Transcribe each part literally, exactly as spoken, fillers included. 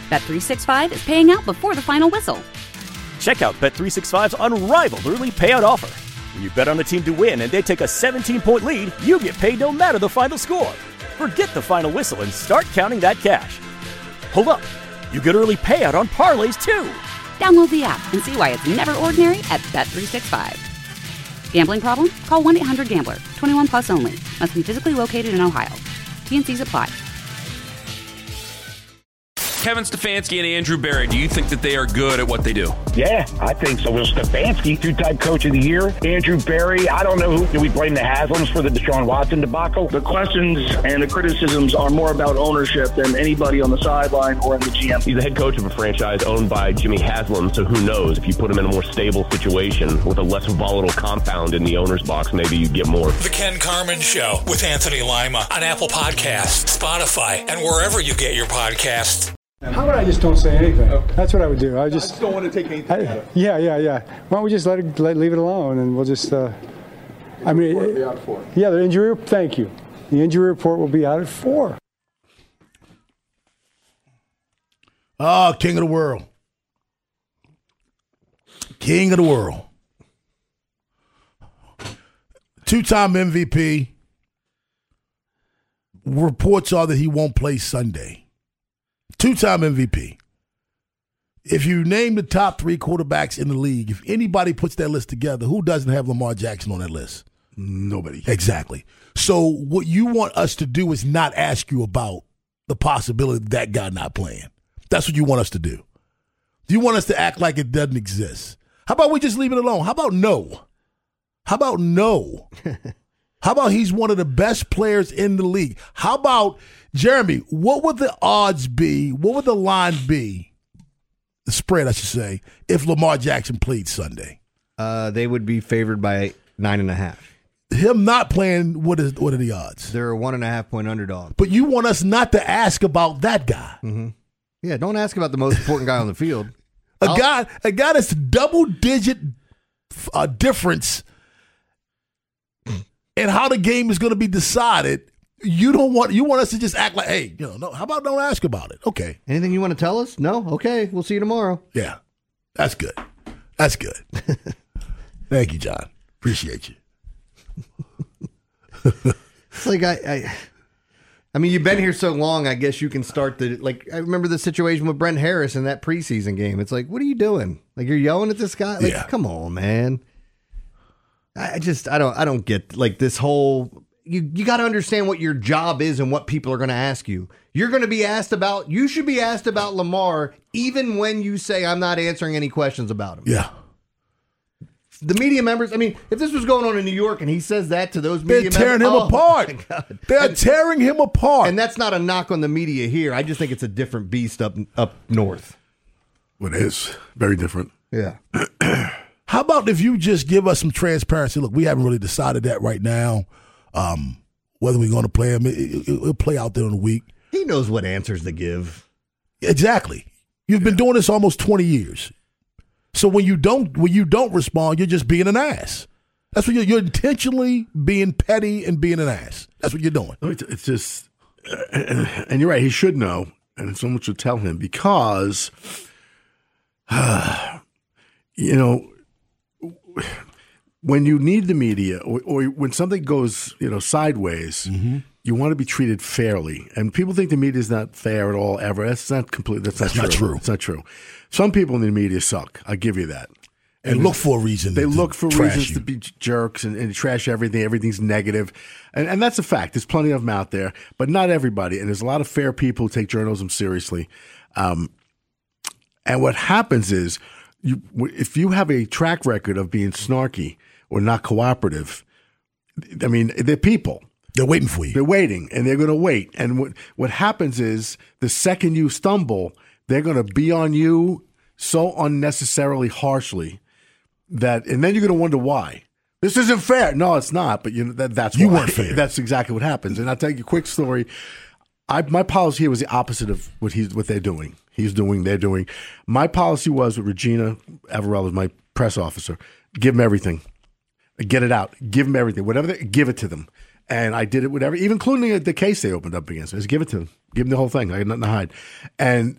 Bet three sixty-five is paying out before the final whistle. Check out Bet three sixty-five's unrivaled early payout offer. When you bet on a team to win and they take a seventeen-point lead, you get paid no matter the final score. Forget the final whistle and start counting that cash. Hold up. You get early payout on parlays, too. Download the app and see why it's never ordinary at Bet three sixty-five. Gambling problem? Call one eight hundred gambler. twenty-one plus only. Must be physically located in Ohio. T N Cs apply. Kevin Stefanski and Andrew Berry, do you think that they are good at what they do? Yeah, I think so. Well, Stefanski, two-time coach of the year. Andrew Berry, I don't know who. Do we blame the Haslams for the Deshaun Watson debacle? The questions and the criticisms are more about ownership than anybody on the sideline or in the G M. He's the head coach of a franchise owned by Jimmy Haslam, so who knows? If you put him in a more stable situation with a less volatile compound in the owner's box, maybe you get more. The Ken Carman Show with Anthony Lima on Apple Podcasts, Spotify, and wherever you get your podcasts. How about I just don't say anything? Okay. That's what I would do. I just, I just don't want to take anything. I, yeah, yeah, yeah. Why don't we just let it, let, leave it alone, and we'll just. Uh, I mean, will be out at four. Yeah, the injury. Thank you. The injury report will be out at four. Oh, king of the world, king of the world, two-time M V P. Reports are that he won't play Sunday. Two-time M V P. If you name the top three quarterbacks in the league, if anybody puts that list together, who doesn't have Lamar Jackson on that list? Nobody. Exactly. So what you want us to do is not ask you about the possibility of that guy not playing. That's what you want us to do. You want us to act like it doesn't exist. How about we just leave it alone? How about no? How about no? How about he's one of the best players in the league? How about, Jeremy, what would the odds be, what would the line be, the spread, I should say, if Lamar Jackson played Sunday? Uh, they would be favored by nine and a half. Him not playing, what is what are the odds? They're a one and a half point underdog. But you want us not to ask about that guy. Mm-hmm. Yeah, don't ask about the most important guy on the field. A I'll, guy, a guy that's double-digit uh, difference in how the game is going to be decided. You don't want you want us to just act like, hey, you know, no, how about don't ask about it? Okay. Anything you want to tell us? No? Okay, we'll see you tomorrow. Yeah, that's good. That's good. Thank you, John. Appreciate you. It's like I, I, I mean, you've been here so long. I guess you can start the like. I remember the situation with Brent Harris in that preseason game. It's like, what are you doing? Like you're yelling at this guy? Like, yeah. Come on, man. I just I don't I don't get like this whole. You you got to understand what your job is and what people are going to ask you. You're going to be asked about. You should be asked about Lamar even when you say I'm not answering any questions about him. Yeah. The media members, I mean, if this was going on in New York and he says that to those media They're tearing members, him apart. Oh They're and, tearing him apart. And that's not a knock on the media here. I just think it's a different beast up up north. Well, it is very different. Yeah. How about if you just give us some transparency? Look, we haven't really decided that right now, um, whether we're going to play him. It, it, it'll play out there in a week. He knows what answers to give. Exactly. You've been doing this almost twenty years. So when you don't when you don't respond, you're just being an ass. That's what you're, you're intentionally being petty and being an ass. That's what you're doing. It's just, and you're right. He should know, and someone should tell him because, uh, you know, when you need the media or, or when something goes, you know, sideways, mm-hmm. you want to be treated fairly. And people think the media is not fair at all ever. That's not complete. That's, that's not, not true. true. It's not true. Some people in the media suck. I'll give you that. And, and look for a reason. They to look for reasons you. to be jerks and, and trash everything. Everything's negative. And, and that's a fact. There's plenty of them out there, but not everybody. And there's a lot of fair people who take journalism seriously. Um, and what happens is, you, if you have a track record of being snarky or not cooperative, I mean, they're people. They're waiting for you. They're waiting, and they're going to wait. And what what happens is the second you stumble, they're going to be on you so unnecessarily harshly that, and then you're going to wonder why. This isn't fair. No, it's not. But you know that that's you why. weren't fair. That's exactly what happens. And I'll tell you a quick story. I my policy here was the opposite of what he's what they're doing. He's doing. They're doing. My policy was with Regina Averell, was my press officer. Give them everything. Get it out. Give them everything. Whatever they give it to them. And I did it whatever, even including the case they opened up against me. Just give it to them. Give them the whole thing. I had nothing to hide. And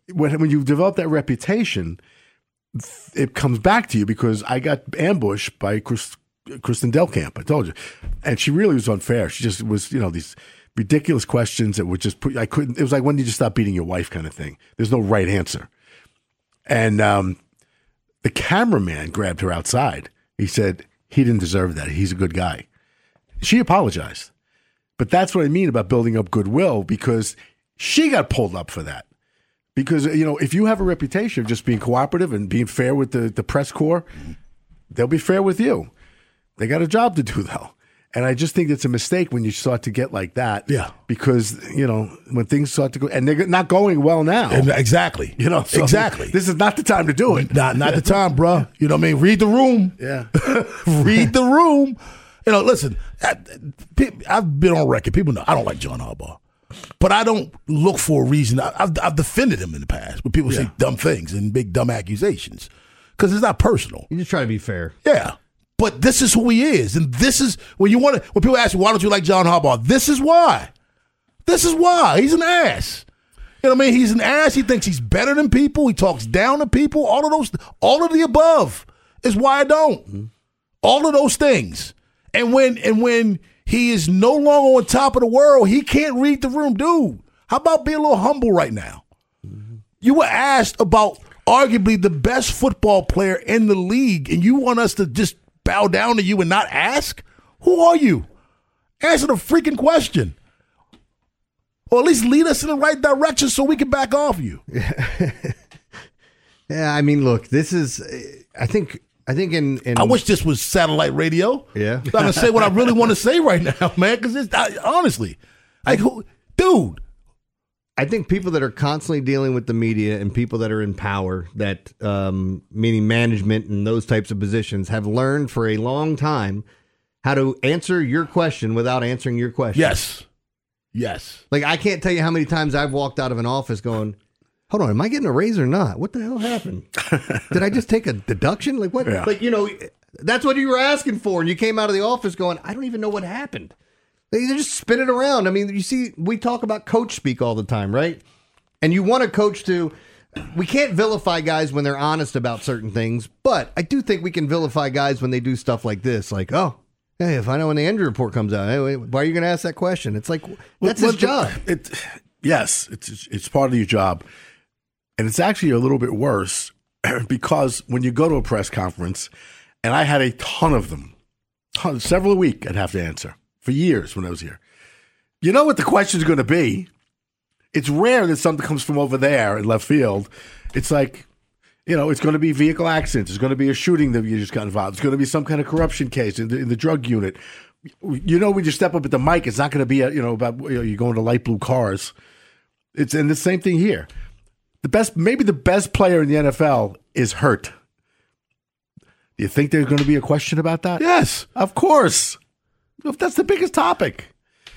when when you develop that reputation, it comes back to you because I got ambushed by Chris, Kristen Delkamp. I told you, and she really was unfair. She just was, you know, these ridiculous questions that would just put. I couldn't. It was like, when did you stop beating your wife, kind of thing. There's no right answer. And um, the cameraman grabbed her outside. He said he didn't deserve that. He's a good guy. She apologized, but that's what I mean about building up goodwill, because she got pulled up for that. Because, you know, if you have a reputation of just being cooperative and being fair with the, the press corps, they'll be fair with you. They got a job to do, though. And I just think it's a mistake when you start to get like that. Yeah. Because, you know, when things start to go, and they're not going well now. And exactly. You know, so exactly. This is not the time to do it. Not, not the time, bro. You know what I mean? Read the room. Yeah. Read the room. You know, listen, I, I've been on record. People know I don't like John Harbaugh. But I don't look for a reason. I, I've, I've defended him in the past when people yeah. say dumb things and big dumb accusations, because it's not personal. You just try to be fair. Yeah. But this is who he is. And this is when you want to, when people ask you, why don't you like John Harbaugh? This is why. This is why. He's an ass. You know what I mean? He's an ass. He thinks he's better than people. He talks down to people. All of those, all of the above is why I don't. Mm-hmm. All of those things. And when, and when, he is no longer on top of the world, he can't read the room. Dude, how about being a little humble right now? Mm-hmm. You were asked about arguably the best football player in the league, and you want us to just bow down to you and not ask? Who are you? Answer the freaking question. Or at least lead us in the right direction so we can back off you. Yeah, I mean, look, this is, I think... I think in, in I wish this was satellite radio. Yeah. I'm going to say what I really want to say right now, man, because it's I, honestly, like, who, dude. I think people that are constantly dealing with the media and people that are in power, that um, meaning management and those types of positions, have learned for a long time how to answer your question without answering your question. Yes. Yes. Like, I can't tell you how many times I've walked out of an office going, hold on, am I getting a raise or not? What the hell happened? Did I just take a deduction? Like what? Yeah. Like, you know, that's what you were asking for. And you came out of the office going, I don't even know what happened. They just spin it around. I mean, you see, we talk about coach speak all the time, right? And you want a coach to, we can't vilify guys when they're honest about certain things, but I do think we can vilify guys when they do stuff like this. Like, oh, hey, if I know when the injury report comes out, hey, why are you going to ask that question? It's like, that's well, his job. It, yes, it's it's part of your job. And it's actually a little bit worse because when you go to a press conference, and I had a ton of them, ton, several a week I'd have to answer for years when I was here. You know what the question's going to be. It's rare that something comes from over there in left field. It's like, you know, it's going to be vehicle accidents. It's going to be a shooting that you just got involved. It's going to be some kind of corruption case in the, in the drug unit. You know, when you step up at the mic, it's not going to be, a, you know, about you know, you're going to light blue cars. It's and the same thing here. The best, maybe the best player in the N F L is hurt. Do you think there's going to be a question about that? Yes, of course. If that's the biggest topic.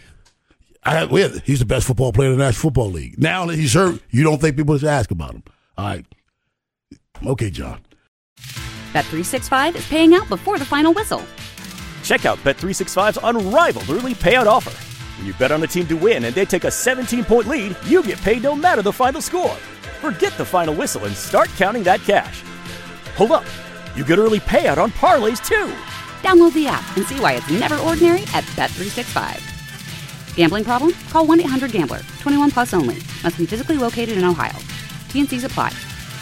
I, well, he's the best football player in the National Football League. Now that he's hurt, you don't think people should ask about him. All right. Okay, John. Bet three sixty-five is paying out before the final whistle. Check out Bet three sixty-five's unrivaled early payout offer. When you bet on a team to win and they take a seventeen-point lead, you get paid no matter the final score. Forget the final whistle and start counting that cash. Hold up. You get early payout on parlays, too. Download the app and see why it's never ordinary at Bet three sixty-five. Gambling problem? Call one eight hundred gambler. twenty-one plus only. Must be physically located in Ohio. T N Cs apply.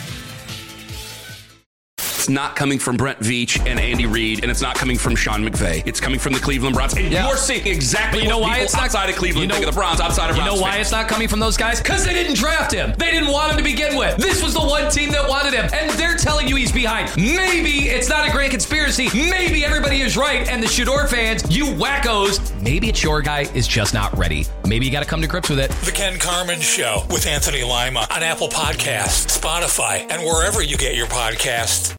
It's not coming from Brent Veach and Andy Reid, and it's not coming from Sean McVay. It's coming from the Cleveland Browns. And yeah. you're seeing exactly but you know what why people it's not, outside of Cleveland you know, think of the Browns, outside of You Browns know why fans. It's not coming from those guys? Because they didn't draft him. They didn't want him to begin with. This was the one team that wanted him, and they're telling you he's behind. Maybe it's not a great conspiracy. Maybe everybody is right, and the Shador fans, you wackos, maybe it's your guy is just not ready. Maybe you got to come to grips with it. The Ken Carman Show with Anthony Lima on Apple Podcasts, Spotify, and wherever you get your podcasts.